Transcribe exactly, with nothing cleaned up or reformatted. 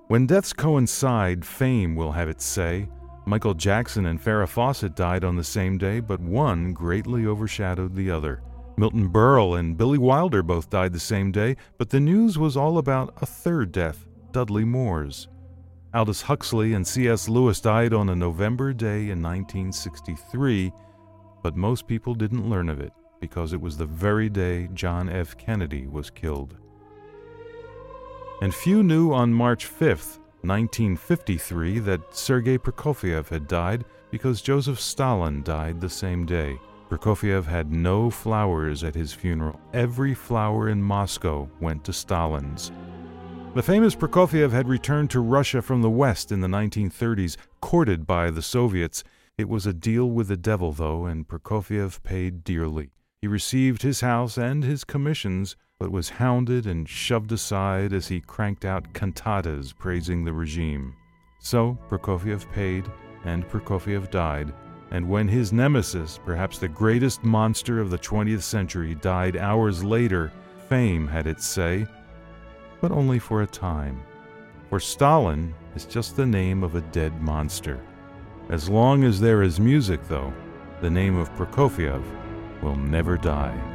When deaths coincide, fame will have its say. Michael Jackson and Farrah Fawcett died on the same day, but one greatly overshadowed the other. Milton Berle and Billy Wilder both died the same day, but the news was all about a third death, Dudley Moore's. Aldous Huxley and C S Lewis died on a November day in nineteen sixty-three, but most people didn't learn of it because it was the very day John F. Kennedy was killed. And few knew on March fifth, nineteen fifty-three, that Sergei Prokofiev had died because Joseph Stalin died the same day. Prokofiev had no flowers at his funeral. Every flower in Moscow went to Stalin's. The famous Prokofiev had returned to Russia from the West in the nineteen thirties, courted by the Soviets. It was a deal with the devil, though, and Prokofiev paid dearly. He received his house and his commissions, but was hounded and shoved aside as he cranked out cantatas praising the regime. So Prokofiev paid, and Prokofiev died, and when his nemesis, perhaps the greatest monster of the twentieth century, died hours later, fame had its say, but only for a time. For Stalin is just the name of a dead monster. As long as there is music, though, the name of Prokofiev will never die.